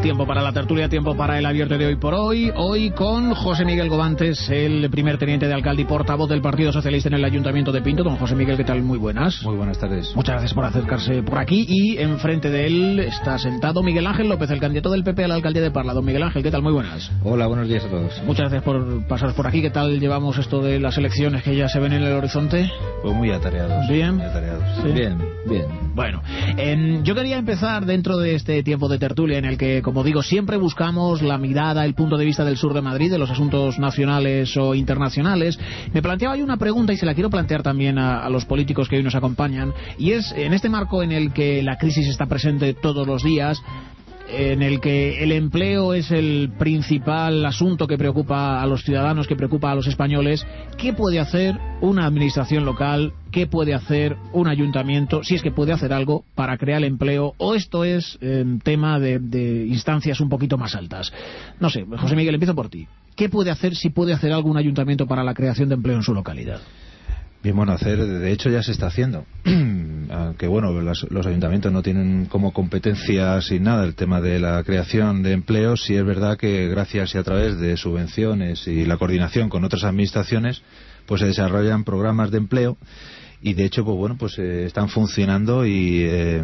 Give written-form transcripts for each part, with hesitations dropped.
Tiempo para la tertulia, tiempo para el abierto de hoy por hoy. Hoy con José Miguel Gobantes, el primer teniente de alcalde y portavoz del Partido Socialista en el Ayuntamiento de Pinto. Don José Miguel, ¿qué tal? Muy buenas. Muy buenas tardes. Muchas gracias por acercarse por aquí. Y enfrente de él está sentado Miguel Ángel López, el candidato del PP a la alcaldía de Parla. Don Miguel Ángel, ¿qué tal? Muy buenas. Hola, buenos días a todos. Muchas gracias por pasar por aquí. ¿Qué tal llevamos esto de las elecciones que ya se ven en el horizonte? Pues muy atareados. ¿Bien? Muy atareados. ¿Sí? Bien. Bueno, yo quería empezar dentro de este tiempo de tertulia en el que, como digo, siempre buscamos la mirada, el punto de vista del sur de Madrid, de los asuntos nacionales o internacionales. Me planteaba yo una pregunta y se la quiero plantear también a los políticos que hoy nos acompañan, y es en este marco en el que la crisis está presente todos los días, en el que el empleo es el principal asunto que preocupa a los ciudadanos, que preocupa a los españoles. ¿Qué puede hacer una administración local? ¿Qué puede hacer un ayuntamiento, si es que puede hacer algo, para crear empleo? ¿O esto es tema de instancias un poquito más altas? No sé, José Miguel, empiezo por ti. ¿Qué puede hacer, si puede hacer algo, un ayuntamiento para la creación de empleo en su localidad? Bien, bueno, de hecho ya se está haciendo. Aunque bueno, los ayuntamientos no tienen como competencia sin nada el tema de la creación de empleos, sí es verdad que gracias y a través de subvenciones y la coordinación con otras administraciones, pues se desarrollan programas de empleo y de hecho, pues bueno, pues están funcionando y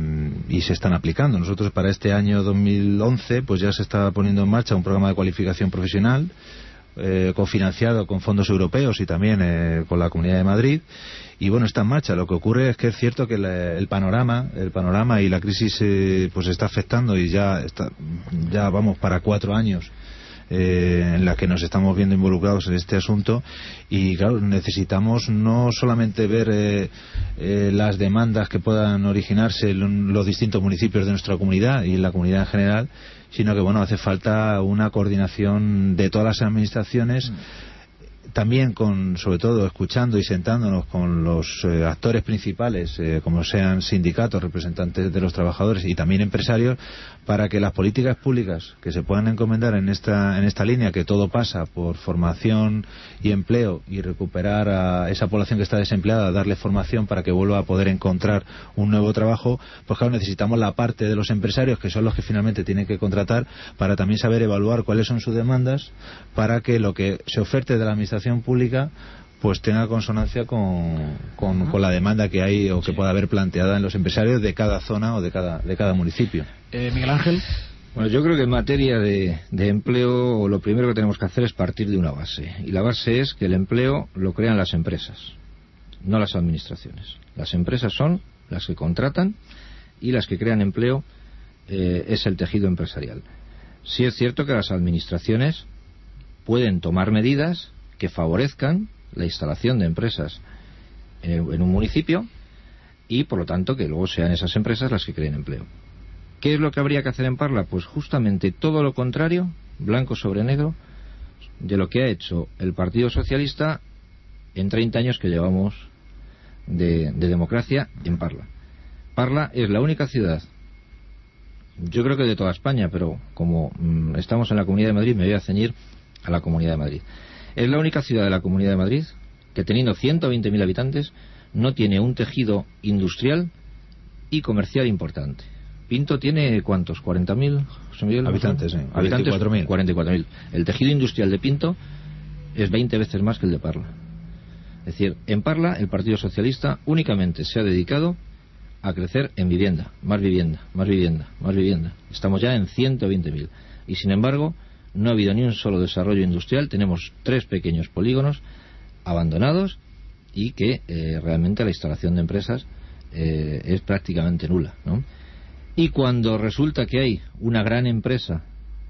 se están aplicando. Nosotros para este año 2011, pues ya se está poniendo en marcha un programa de cualificación profesional cofinanciado con fondos europeos y también con la Comunidad de Madrid, y bueno, está en marcha. Lo que ocurre es que es cierto que el panorama y la crisis pues está afectando, y ya vamos para 4 años en la que nos estamos viendo involucrados en este asunto, y claro, necesitamos no solamente ver las demandas que puedan originarse en los distintos municipios de nuestra comunidad y en la comunidad en general, sino que bueno, hace falta una coordinación de todas las administraciones, también sobre todo escuchando y sentándonos con los actores principales, como sean sindicatos, representantes de los trabajadores y también empresarios, para que las políticas públicas que se puedan encomendar en esta línea, que todo pasa por formación y empleo, y recuperar a esa población que está desempleada, darle formación para que vuelva a poder encontrar un nuevo trabajo. Pues claro, necesitamos la parte de los empresarios, que son los que finalmente tienen que contratar, para también saber evaluar cuáles son sus demandas, para que lo que se oferte de la administración pública pues tenga consonancia con la demanda que hay o que pueda haber planteada en los empresarios de cada zona o de cada municipio. Miguel Ángel. Bueno, yo creo que en materia de empleo lo primero que tenemos que hacer es partir de una base, y la base es que el empleo lo crean las empresas, no las administraciones. Las empresas son las que contratan y las que crean empleo es el tejido empresarial. Sí es cierto que las administraciones pueden tomar medidas que favorezcan la instalación de empresas en un municipio, y por lo tanto que luego sean esas empresas las que creen empleo. ¿Qué es lo que habría que hacer en Parla? Pues justamente todo lo contrario, blanco sobre negro, de lo que ha hecho el Partido Socialista en 30 años que llevamos de democracia en Parla. Parla es la única ciudad, yo creo que de toda España, pero como estamos en la Comunidad de Madrid, me voy a ceñir a la Comunidad de Madrid. Es la única ciudad de la Comunidad de Madrid que, teniendo 120.000 habitantes, no tiene un tejido industrial y comercial importante. Pinto tiene, ¿cuántos? ¿40.000? José Miguel, habitantes, sí. Habitantes, 44.000. 44.000. El tejido industrial de Pinto es 20 veces más que el de Parla. Es decir, en Parla el Partido Socialista únicamente se ha dedicado a crecer en vivienda, más vivienda, más vivienda, más vivienda. Estamos ya en 120.000. Y sin embargo, no ha habido ni un solo desarrollo industrial. Tenemos 3 pequeños polígonos abandonados y que realmente la instalación de empresas es prácticamente nula, ¿no? Y cuando resulta que hay una gran empresa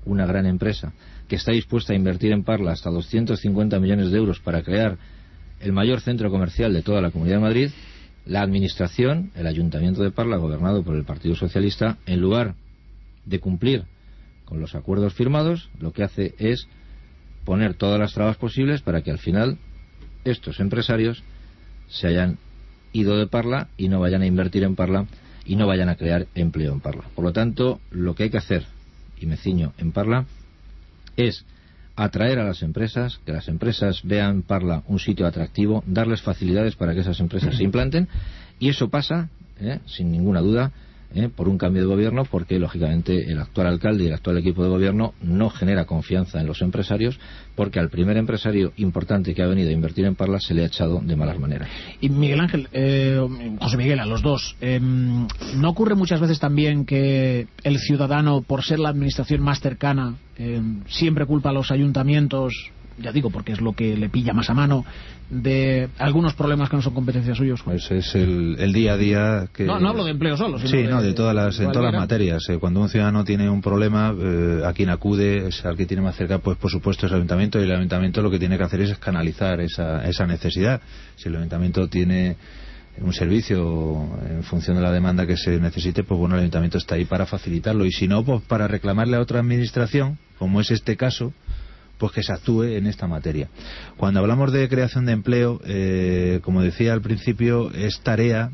que está dispuesta a invertir en Parla hasta 250 millones de euros para crear el mayor centro comercial de toda la Comunidad de Madrid, la administración, el Ayuntamiento de Parla, gobernado por el Partido Socialista, en lugar de cumplir con los acuerdos firmados, lo que hace es poner todas las trabas posibles para que al final estos empresarios se hayan ido de Parla y no vayan a invertir en Parla y no vayan a crear empleo en Parla. Por lo tanto, lo que hay que hacer, y me ciño en Parla, es atraer a las empresas, que las empresas vean Parla un sitio atractivo, darles facilidades para que esas empresas se implanten, y eso pasa, sin ninguna duda, por un cambio de gobierno, porque lógicamente el actual alcalde y el actual equipo de gobierno no genera confianza en los empresarios, porque al primer empresario importante que ha venido a invertir en Parla se le ha echado de malas maneras. Y Miguel Ángel, José Miguel, a los dos, ¿no ocurre muchas veces también que el ciudadano, por ser la administración más cercana, siempre culpa a los ayuntamientos, ya digo, porque es lo que le pilla más a mano, de algunos problemas que no son competencias suyos? Pues es el día a día que... No hablo de empleo solo, sino sí, en todas las materias. Cuando un ciudadano tiene un problema, a quien acude, es al que tiene más cerca, pues por supuesto es el ayuntamiento, y el ayuntamiento lo que tiene que hacer es canalizar esa necesidad. Si el ayuntamiento tiene un servicio en función de la demanda que se necesite, pues bueno, el ayuntamiento está ahí para facilitarlo, y si no, pues para reclamarle a otra administración, como es este caso, pues que se actúe en esta materia. Cuando hablamos de creación de empleo, como decía al principio, es tarea,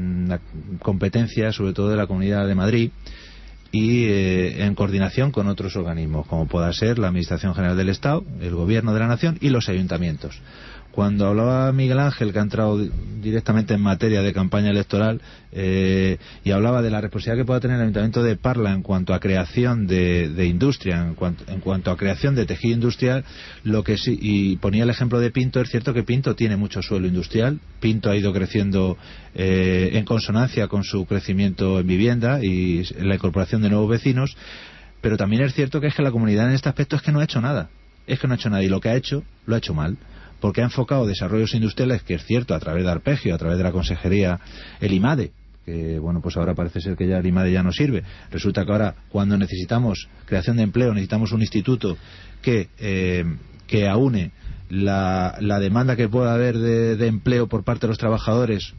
competencia sobre todo de la Comunidad de Madrid, y en coordinación con otros organismos, como pueda ser la Administración General del Estado, el Gobierno de la Nación y los ayuntamientos. Cuando hablaba Miguel Ángel, que ha entrado directamente en materia de campaña electoral, y hablaba de la responsabilidad que pueda tener el Ayuntamiento de Parla en cuanto a creación de industria, en cuanto a creación de tejido industrial, lo que sí, y ponía el ejemplo de Pinto, es cierto que Pinto tiene mucho suelo industrial. Pinto ha ido creciendo en consonancia con su crecimiento en vivienda y la incorporación de nuevos vecinos, pero también es cierto que la comunidad en este aspecto es que no ha hecho nada, y lo que ha hecho, lo ha hecho mal, porque ha enfocado desarrollos industriales, que es cierto, a través de Arpegio, a través de la consejería, el IMADE, que bueno, pues ahora parece ser que ya el IMADE ya no sirve. Resulta que ahora, cuando necesitamos creación de empleo, necesitamos un instituto que aúne la demanda que pueda haber de empleo por parte de los trabajadores,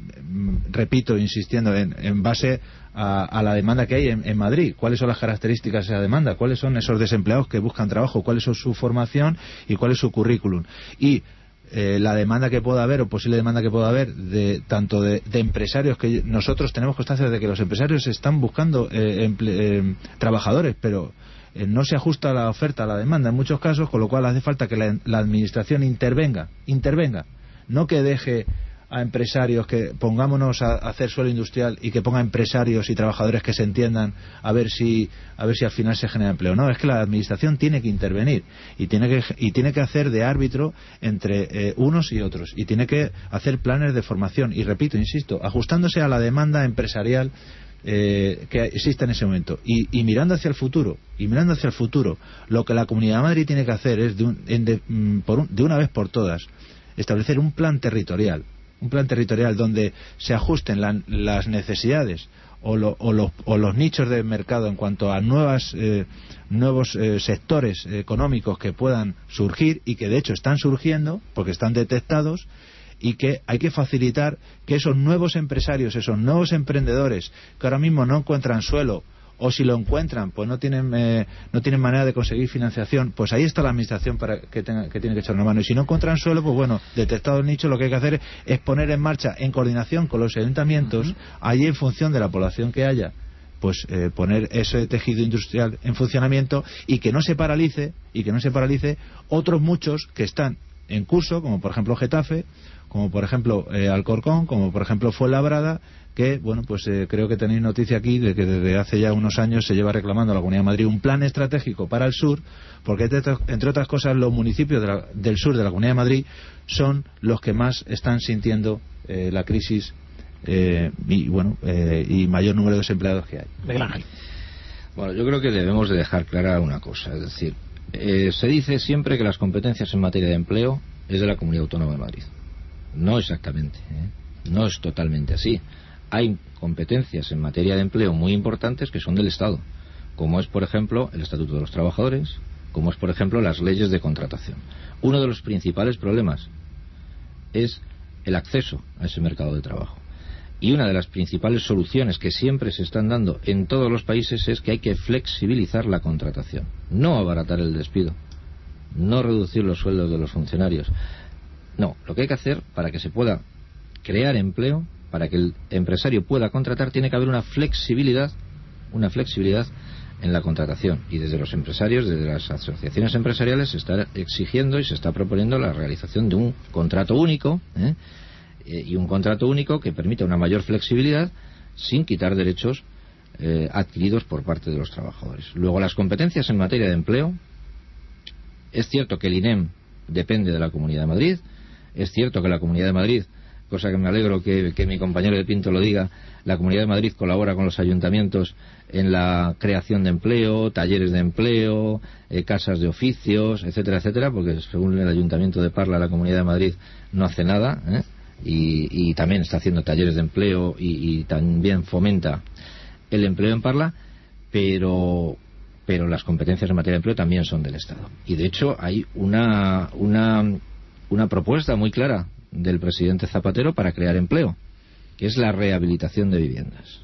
repito, insistiendo, en base a la demanda que hay en Madrid. ¿Cuáles son las características de esa demanda? ¿Cuáles son esos desempleados que buscan trabajo? ¿Cuál es su formación y cuál es su currículum? Y la demanda que pueda haber, o posible demanda que pueda haber, tanto de empresarios, que nosotros tenemos constancia de que los empresarios están buscando trabajadores, pero no se ajusta la oferta a la demanda en muchos casos, con lo cual hace falta que la administración intervenga, no que deje a empresarios, que pongámonos a hacer suelo industrial y que ponga empresarios y trabajadores que se entiendan a ver si al final se genera empleo. No, es que la administración tiene que intervenir y tiene que hacer de árbitro entre unos y otros, y tiene que hacer planes de formación, y repito, insisto, ajustándose a la demanda empresarial que existe en ese momento, y mirando hacia el futuro, lo que la Comunidad de Madrid tiene que hacer es de una vez por todas establecer un plan territorial donde se ajusten las necesidades o los nichos de mercado en cuanto a nuevos sectores económicos que puedan surgir, y que de hecho están surgiendo porque están detectados, y que hay que facilitar que esos nuevos empresarios, esos nuevos emprendedores que ahora mismo no encuentran suelo, o si lo encuentran pues no tienen manera de conseguir financiación, pues ahí está la administración que tiene que echar una mano. Y si no encuentran suelo, pues bueno, detectado el nicho, lo que hay que hacer es poner en marcha, en coordinación con los ayuntamientos, allí en función de la población que haya, pues poner ese tejido industrial en funcionamiento, y que no se paralice otros muchos que están en curso, como por ejemplo Getafe, como por ejemplo Alcorcón, como por ejemplo Fuenlabrada, que bueno, pues creo que tenéis noticia aquí de que desde hace ya unos años se lleva reclamando a la Comunidad de Madrid un plan estratégico para el sur, porque entre otras cosas los municipios del sur de la Comunidad de Madrid son los que más están sintiendo la crisis y mayor número de desempleados que hay. Miguel Ángel. Bueno, yo creo que debemos de dejar clara una cosa, es decir, se dice siempre que las competencias en materia de empleo es de la Comunidad Autónoma de Madrid. No exactamente, no es totalmente así. Hay competencias en materia de empleo muy importantes que son del Estado, como es por ejemplo el Estatuto de los Trabajadores, como es por ejemplo las leyes de contratación. Uno de los principales problemas es el acceso a ese mercado de trabajo, y una de las principales soluciones que siempre se están dando en todos los países es que hay que flexibilizar la contratación, no abaratar el despido, no reducir los sueldos de los funcionarios. No, lo que hay que hacer para que se pueda crear empleo, para que el empresario pueda contratar, tiene que haber una flexibilidad en la contratación, y desde los empresarios, desde las asociaciones empresariales, se está exigiendo y se está proponiendo la realización de un contrato único, y un contrato único que permita una mayor flexibilidad sin quitar derechos adquiridos por parte de los trabajadores. Luego, las competencias en materia de empleo, es cierto que el INEM depende de la Comunidad de Madrid, es cierto que la Comunidad de Madrid, cosa que me alegro que mi compañero de Pinto lo diga, la Comunidad de Madrid colabora con los ayuntamientos en la creación de empleo, talleres de empleo, casas de oficios, etcétera, etcétera, porque según el Ayuntamiento de Parla, la Comunidad de Madrid no hace nada, y también está haciendo talleres de empleo y también fomenta el empleo en Parla, pero las competencias en materia de empleo también son del Estado. Y de hecho hay una propuesta muy clara del presidente Zapatero para crear empleo, que es la rehabilitación de viviendas.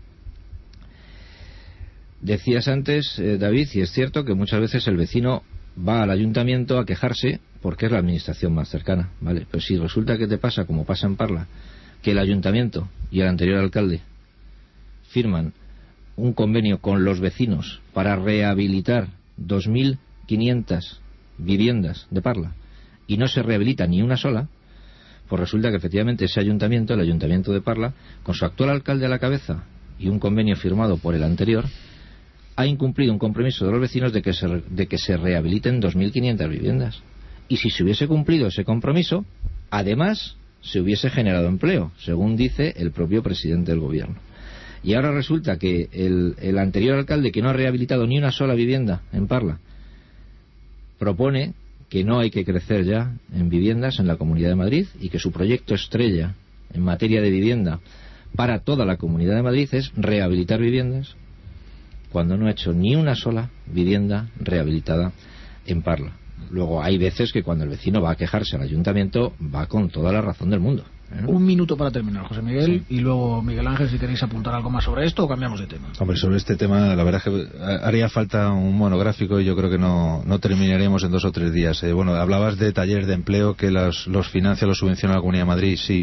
Decías antes, David, y es cierto que muchas veces el vecino va al ayuntamiento a quejarse porque es la administración más cercana, ¿vale? Pero si resulta que te pasa, como pasa en Parla, que el ayuntamiento y el anterior alcalde firman un convenio con los vecinos para rehabilitar 2.500 viviendas de Parla y no se rehabilita ni una sola, pues resulta que efectivamente ese ayuntamiento, el ayuntamiento de Parla, con su actual alcalde a la cabeza y un convenio firmado por el anterior, ha incumplido un compromiso de los vecinos de que se rehabiliten 2.500 viviendas. Y si se hubiese cumplido ese compromiso, además se hubiese generado empleo, según dice el propio presidente del gobierno. Y ahora resulta que el anterior alcalde, que no ha rehabilitado ni una sola vivienda en Parla, propone que no hay que crecer ya en viviendas en la Comunidad de Madrid y que su proyecto estrella en materia de vivienda para toda la Comunidad de Madrid es rehabilitar viviendas, cuando no ha hecho ni una sola vivienda rehabilitada en Parla. Luego hay veces que cuando el vecino va a quejarse al ayuntamiento va con toda la razón del mundo. Un minuto para terminar, José Miguel, sí. Y luego Miguel Ángel, si queréis apuntar algo más sobre esto o cambiamos de tema. Hombre, sobre este tema la verdad es que haría falta un monográfico y yo creo que no terminaremos en 2 o 3 días. Bueno, hablabas de talleres de empleo que los financia, los subvenciona la Comunidad de Madrid, sí.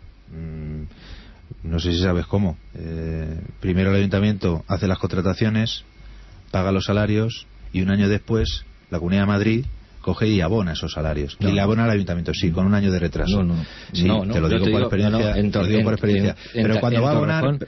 No sé si sabes cómo. Primero el ayuntamiento hace las contrataciones, paga los salarios y un año después la Comunidad de Madrid coge y abona esos salarios. Y le abona al ayuntamiento, sí, con un año de retraso. Sí, te lo digo por experiencia. Pero cuando va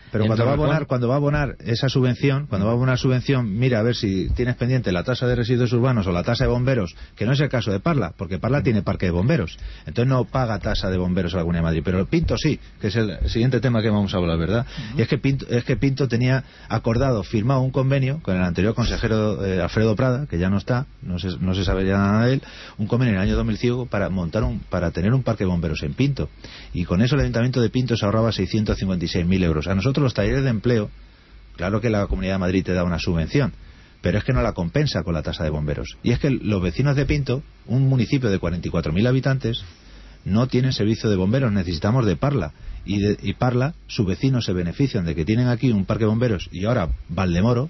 a abonar esa subvención, mira a ver si tienes pendiente la tasa de residuos urbanos o la tasa de bomberos, que no es el caso de Parla, porque Parla tiene parque de bomberos. Entonces no paga tasa de bomberos a la Comunidad de Madrid. Pero Pinto sí, que es el siguiente tema que vamos a hablar, ¿verdad? Y es que Pinto tenía acordado, firmado un convenio con el anterior consejero Alfredo Prada, que ya no está, no se sabe ya nada de él, un convenio en el año 2005 para tener un parque de bomberos en Pinto, y con eso el ayuntamiento de Pinto se ahorraba 656.000 euros. A nosotros los talleres de empleo, claro que la Comunidad de Madrid te da una subvención, pero es que no la compensa con la tasa de bomberos, y es que los vecinos de Pinto, un municipio de 44.000 habitantes, no tienen servicio de bomberos. Necesitamos de Parla, y Parla, sus vecinos se benefician de que tienen aquí un parque de bomberos, y ahora Valdemoro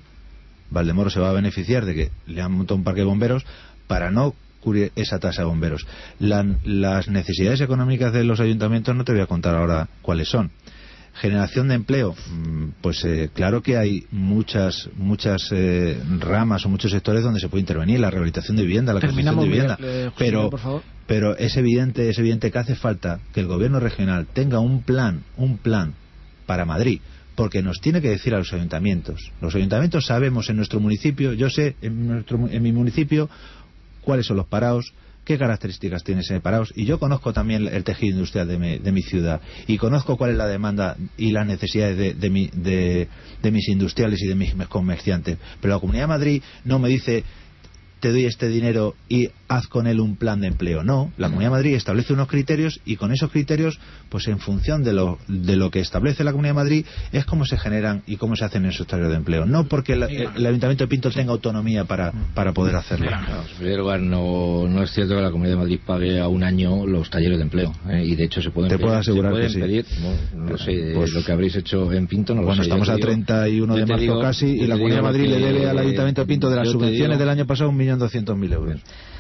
se va a beneficiar de que le han montado un parque de bomberos para no cubrir esa tasa de bomberos. Las necesidades económicas de los ayuntamientos no te voy a contar ahora cuáles son. Generación de empleo, pues claro que hay muchas ramas o muchos sectores donde se puede intervenir, la rehabilitación de vivienda, la construcción de vivienda, pero es evidente que hace falta que el gobierno regional tenga un plan para Madrid, porque nos tiene que decir a los ayuntamientos. Los ayuntamientos sabemos en nuestro municipio, yo sé en mi municipio cuáles son los parados, qué características tiene ese parados, y yo conozco también el tejido industrial de mi ciudad, y conozco cuál es la demanda y las necesidades de mis industriales y de mis comerciantes. Pero la Comunidad de Madrid no me dice: te doy este dinero y haz con él un plan de empleo. No, la Comunidad de Madrid establece unos criterios, y con esos criterios, pues en función de lo que establece la Comunidad de Madrid, es cómo se generan y cómo se hacen esos talleres de empleo. No porque el Ayuntamiento de Pinto tenga autonomía para poder hacerlo. En primer lugar, no es cierto que la Comunidad de Madrid pague a un año los talleres de empleo, y de hecho se pueden pedir. No sé, pues, lo que habréis hecho en Pinto no lo sé. Bueno, estamos a 31 de marzo casi, y la Comunidad de Madrid le debe al Ayuntamiento de Pinto de las subvenciones del año pasado 1.200.000 euros.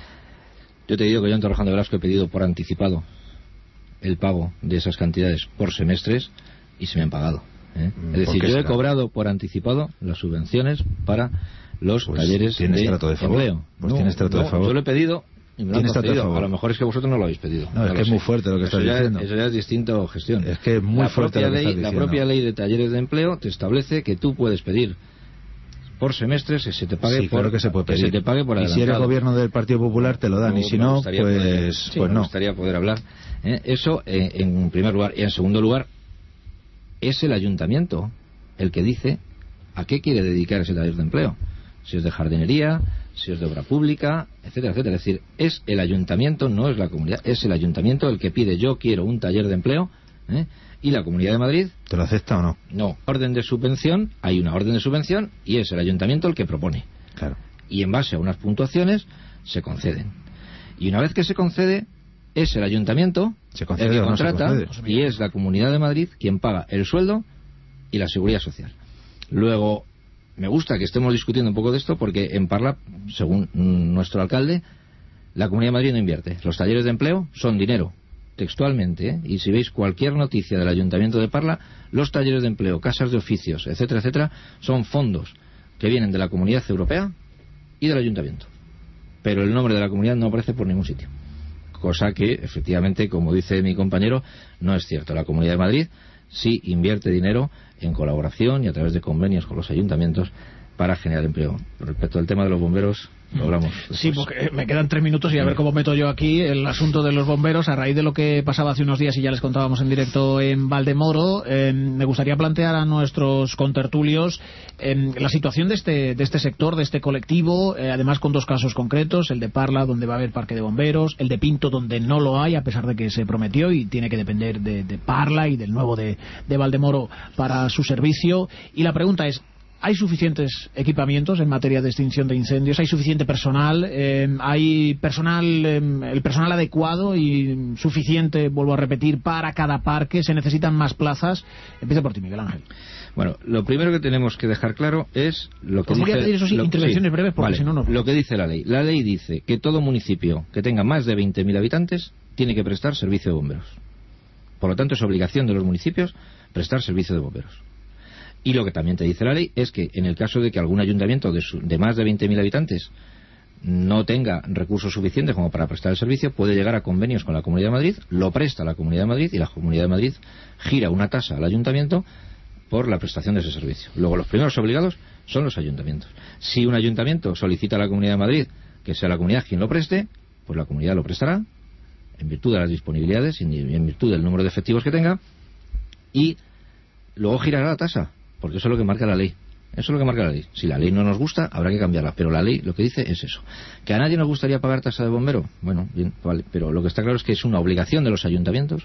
Yo te digo que yo en Torrejón de Velasco he pedido por anticipado el pago de esas cantidades por semestres y se me han pagado. Es decir, yo he cobrado por anticipado las subvenciones para los talleres de empleo. Pues tienes trato de favor. Yo lo he pedido Y me lo han concedido. A lo mejor es que vosotros no lo habéis pedido. No, es que es muy fuerte lo que estás diciendo. Eso ya es distinto gestión. Es que es muy fuerte lo que estás diciendo. La propia ley de talleres de empleo te establece que tú puedes pedir por semestres que se te pague, claro que se puede pedir. Que se te pague por adelantado. Y si eres gobierno del Partido Popular te lo dan, y si no, pues no. Me gustaría poder hablar. Eso en primer lugar. Y en segundo lugar, es el ayuntamiento el que dice a qué quiere dedicar ese taller de empleo. Si es de jardinería, si es de obra pública, etcétera, etcétera. Es decir, es el ayuntamiento, no es la comunidad, es el ayuntamiento el que pide: yo quiero un taller de empleo, y la Comunidad de Madrid... ¿Te lo acepta o no? No. Orden de subvención, hay una orden de subvención y es el ayuntamiento el que propone. Claro. Y en base a unas puntuaciones se conceden. Y una vez que se concede, es el ayuntamiento el que contrata, y es la Comunidad de Madrid quien paga el sueldo y la seguridad social. Luego, me gusta que estemos discutiendo un poco de esto porque en Parla, según nuestro alcalde, la Comunidad de Madrid no invierte. Los talleres de empleo son dinero, textualmente, y si veis cualquier noticia del Ayuntamiento de Parla, los talleres de empleo, casas de oficios, etcétera, etcétera, son fondos que vienen de la Comunidad Europea y del Ayuntamiento. Pero el nombre de la comunidad no aparece por ningún sitio. Cosa que, efectivamente, como dice mi compañero, no es cierto. La Comunidad de Madrid sí invierte dinero en colaboración y a través de convenios con los ayuntamientos para generar empleo. Respecto al tema de los bomberos, lo hablamos después. Sí, porque me quedan 3 minutos y a ver cómo meto yo aquí el asunto de los bomberos a raíz de lo que pasaba hace unos días y ya les contábamos en directo en Valdemoro. Me gustaría plantear a nuestros contertulios la situación de este sector, de este colectivo, además con 2 casos concretos: el de Parla, donde va a haber parque de bomberos; el de Pinto, donde no lo hay, a pesar de que se prometió y tiene que depender de Parla y del nuevo de Valdemoro para su servicio. Y la pregunta es: ¿hay suficientes equipamientos en materia de extinción de incendios? ¿Hay suficiente personal? ¿Hay personal, el personal adecuado y suficiente, vuelvo a repetir, para cada parque? ¿Se necesitan más plazas? Empieza por ti, Miguel Ángel. Bueno, lo primero que tenemos que dejar claro es lo que dice... Os voy a pedir, eso sí, intervenciones breves, porque si no, no... Lo que dice la ley. La ley dice que todo municipio que tenga más de 20.000 habitantes tiene que prestar servicio de bomberos. Por lo tanto, es obligación de los municipios prestar servicio de bomberos. Y lo que también te dice la ley es que en el caso de que algún ayuntamiento de más de 20.000 habitantes no tenga recursos suficientes como para prestar el servicio, puede llegar a convenios con la Comunidad de Madrid, lo presta a la Comunidad de Madrid y la Comunidad de Madrid gira una tasa al ayuntamiento por la prestación de ese servicio. Luego, los primeros obligados son los ayuntamientos. Si un ayuntamiento solicita a la Comunidad de Madrid que sea la comunidad quien lo preste, pues la comunidad lo prestará en virtud de las disponibilidades y en virtud del número de efectivos que tenga, y luego girará la tasa, porque eso es lo que marca la ley. Eso es lo que marca la ley. Si la ley no nos gusta, habrá que cambiarla. Pero la ley lo que dice es eso. ¿Que a nadie nos gustaría pagar tasa de bombero? Bueno, bien, vale. Pero lo que está claro es que es una obligación de los ayuntamientos,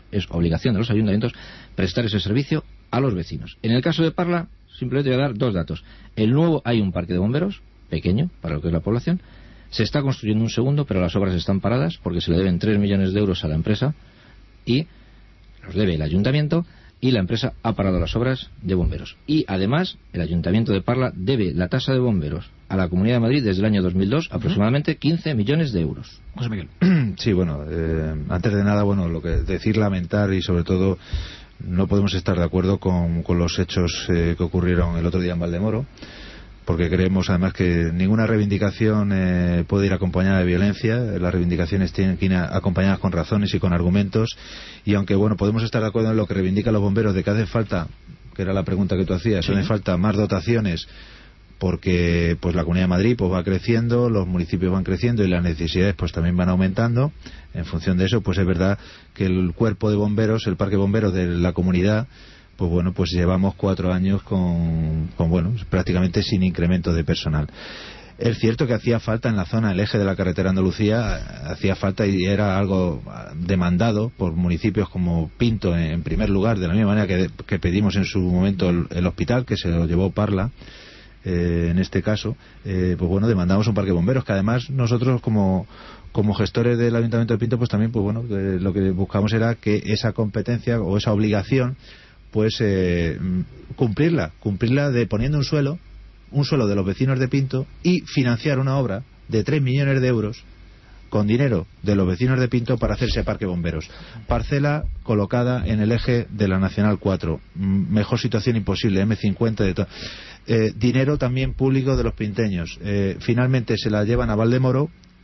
prestar ese servicio a los vecinos. En el caso de Parla, simplemente voy a dar 2 datos. El nuevo, hay un parque de bomberos, pequeño, para lo que es la población. Se está construyendo un segundo, pero las obras están paradas porque se le deben 3 millones de euros a la empresa y los debe el ayuntamiento. Y la empresa ha parado las obras de bomberos. Y además, el Ayuntamiento de Parla debe la tasa de bomberos a la Comunidad de Madrid desde el año 2002, aproximadamente 15 millones de euros. José Miguel. Sí, bueno, antes de nada, bueno, lo que decir, lamentar, y sobre todo no podemos estar de acuerdo con los hechos que ocurrieron el otro día en Valdemoro, porque creemos además que ninguna reivindicación puede ir acompañada de violencia. Las reivindicaciones tienen que ir acompañadas con razones y con argumentos, y aunque bueno, podemos estar de acuerdo en lo que reivindican los bomberos, de que hace falta, que era la pregunta que tú hacías, sí, hace falta más dotaciones, porque pues la Comunidad de Madrid pues va creciendo, los municipios van creciendo y las necesidades pues también van aumentando. En función de eso, pues es verdad que el cuerpo de bomberos, el parque de bomberos de la comunidad, pues bueno, pues llevamos 4 años con bueno, prácticamente sin incremento de personal. Es cierto que hacía falta en la zona, el eje de la carretera Andalucía, hacía falta, y era algo demandado por municipios como Pinto en primer lugar, de la misma manera que pedimos en su momento el hospital, que se lo llevó Parla. En este caso, pues bueno, demandamos un parque de bomberos, que además nosotros como gestores del Ayuntamiento de Pinto, pues también, pues bueno, lo que buscamos era que esa competencia o esa obligación, pues cumplirla de poniendo un suelo de los vecinos de Pinto, y financiar una obra de 3 millones de euros con dinero de los vecinos de Pinto para hacerse parque bomberos. Parcela colocada en el eje de la Nacional 4, mejor situación imposible, M50 de todo. Dinero también público de los pinteños. Finalmente se la llevan a Valdemoro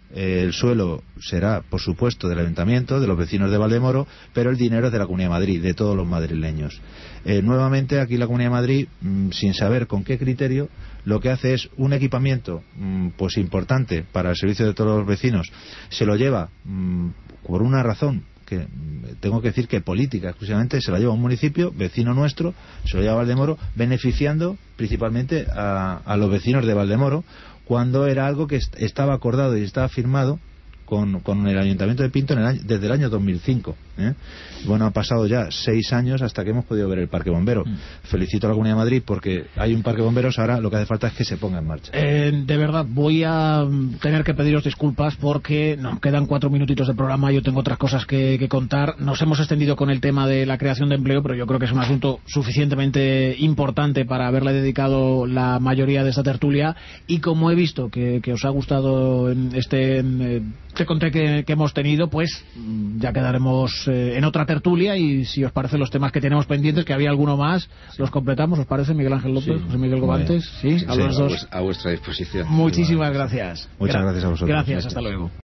El suelo será, por supuesto, del Ayuntamiento, de los vecinos de Valdemoro, pero el dinero es de la Comunidad de Madrid, de todos los madrileños. Nuevamente, aquí la Comunidad de Madrid, sin saber con qué criterio, lo que hace es un equipamiento pues importante para el servicio de todos los vecinos, se lo lleva por una razón que tengo que decir que política exclusivamente, se la lleva a un municipio vecino nuestro, se lo lleva a Valdemoro, beneficiando principalmente a los vecinos de Valdemoro, cuando era algo que estaba acordado y estaba firmado con el Ayuntamiento de Pinto desde el año 2005. Bueno, han pasado ya 6 años hasta que hemos podido ver el Parque Bombero. Felicito a la Comunidad de Madrid porque hay un Parque Bomberos, ahora lo que hace falta es que se ponga en marcha. De verdad, voy a tener que pediros disculpas porque nos quedan 4 minutitos de programa, yo tengo otras cosas que contar. Nos hemos extendido con el tema de la creación de empleo, pero yo creo que es un asunto suficientemente importante para haberle dedicado la mayoría de esta tertulia, y como he visto que os ha gustado este conté que hemos tenido, pues ya quedaremos en otra tertulia, y si os parece los temas que tenemos pendientes, que había alguno más, los completamos. ¿Os parece, Miguel Ángel López, sí. José Miguel Gobantes? Sí, a los dos. A vuestra disposición. Muchísimas gracias. Muchas gracias a vosotros. Gracias, hasta luego.